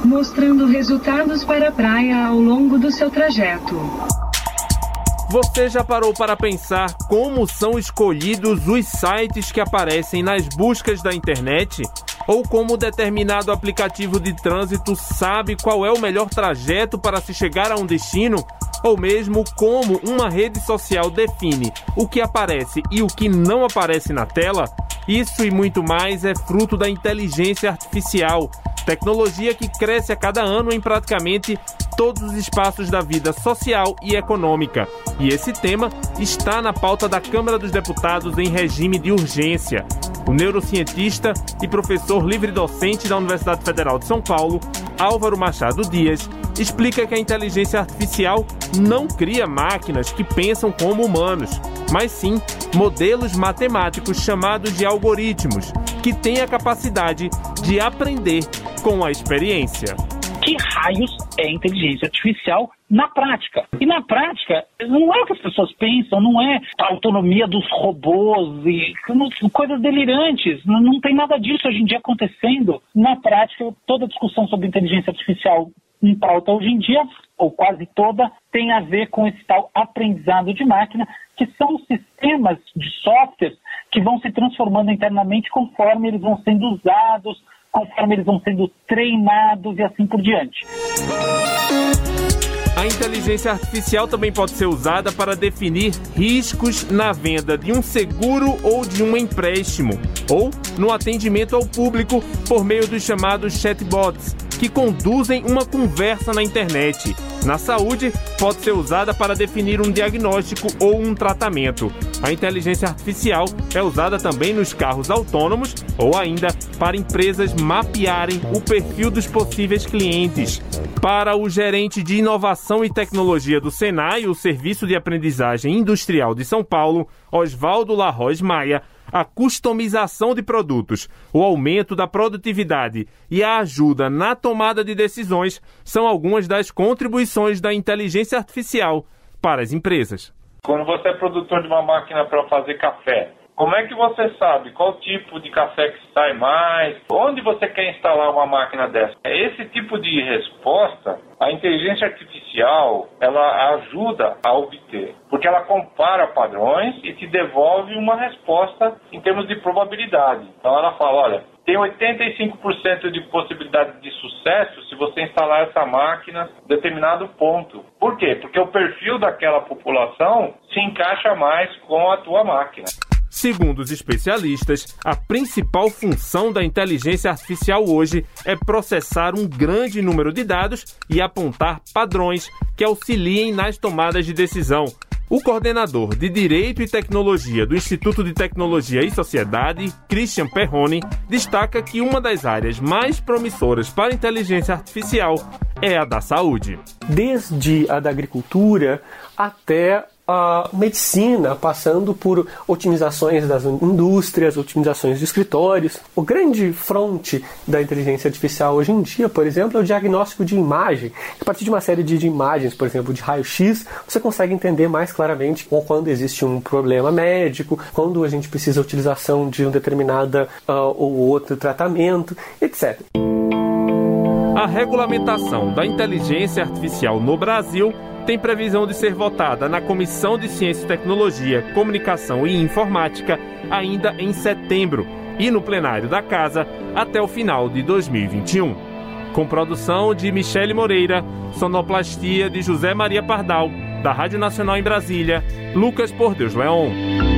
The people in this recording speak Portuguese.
mostrando resultados para a praia ao longo do seu trajeto. Você já parou para pensar como são escolhidos os sites que aparecem nas buscas da internet? Ou como determinado aplicativo de trânsito sabe qual é o melhor trajeto para se chegar a um destino? Ou mesmo como uma rede social define o que aparece e o que não aparece na tela? Isso e muito mais é fruto da inteligência artificial, tecnologia que cresce a cada ano em praticamente todos os espaços da vida social e econômica. E esse tema está na pauta da Câmara dos Deputados em regime de urgência. O neurocientista e professor livre-docente da Universidade Federal de São Paulo, Álvaro Machado Dias, explica que a inteligência artificial não cria máquinas que pensam como humanos, mas sim modelos matemáticos chamados de algoritmos, que têm a capacidade de aprender com a experiência. Que raios é inteligência artificial na prática? E na prática, não é o que as pessoas pensam, não é a autonomia dos robôs e coisas delirantes. Não tem nada disso hoje em dia acontecendo. Na prática, toda discussão sobre inteligência artificial em pauta hoje em dia, ou quase toda, tem a ver com esse tal aprendizado de máquina, que são sistemas de softwares que vão se transformando internamente conforme eles vão sendo usados, conforme eles vão sendo treinados e assim por diante. A inteligência artificial também pode ser usada para definir riscos na venda de um seguro ou de um empréstimo, ou no atendimento ao público por meio dos chamados chatbots, que conduzem uma conversa na internet. Na saúde, pode ser usada para definir um diagnóstico ou um tratamento. A inteligência artificial é usada também nos carros autônomos ou ainda para empresas mapearem o perfil dos possíveis clientes. Para o gerente de inovação e tecnologia do Senai, o Serviço de Aprendizagem Industrial de São Paulo, Osvaldo Larroz Maia, a customização de produtos, o aumento da produtividade e a ajuda na tomada de decisões são algumas das contribuições da inteligência artificial para as empresas. Quando você é produtor de uma máquina para fazer café, como é que você sabe qual tipo de café que sai mais? Onde você quer instalar uma máquina dessa? Esse tipo de resposta, a inteligência artificial, ela ajuda a obter, porque ela compara padrões e te devolve uma resposta em termos de probabilidade. Então ela fala, olha, tem 85% de possibilidade de sucesso se você instalar essa máquina em determinado ponto. Por quê? Porque o perfil daquela população se encaixa mais com a tua máquina. Segundo os especialistas, a principal função da inteligência artificial hoje é processar um grande número de dados e apontar padrões que auxiliem nas tomadas de decisão. O coordenador de Direito e Tecnologia do Instituto de Tecnologia e Sociedade, Christian Perrone, destaca que uma das áreas mais promissoras para a inteligência artificial é a da saúde. Desde a da agricultura até a medicina, passando por otimizações das indústrias, otimizações de escritórios. O grande fronte da inteligência artificial hoje em dia, por exemplo, é o diagnóstico de imagem. A partir de uma série de imagens, por exemplo, de raio-x, você consegue entender mais claramente quando existe um problema médico, quando a gente precisa da utilização de um determinado ou outro tratamento, etc. A regulamentação da inteligência artificial no Brasil tem previsão de ser votada na Comissão de Ciência e Tecnologia, Comunicação e Informática ainda em setembro e no plenário da Casa até o final de 2021. Com produção de Michele Moreira, sonoplastia de José Maria Pardal, da Rádio Nacional em Brasília, Lucas Por Deus Leon.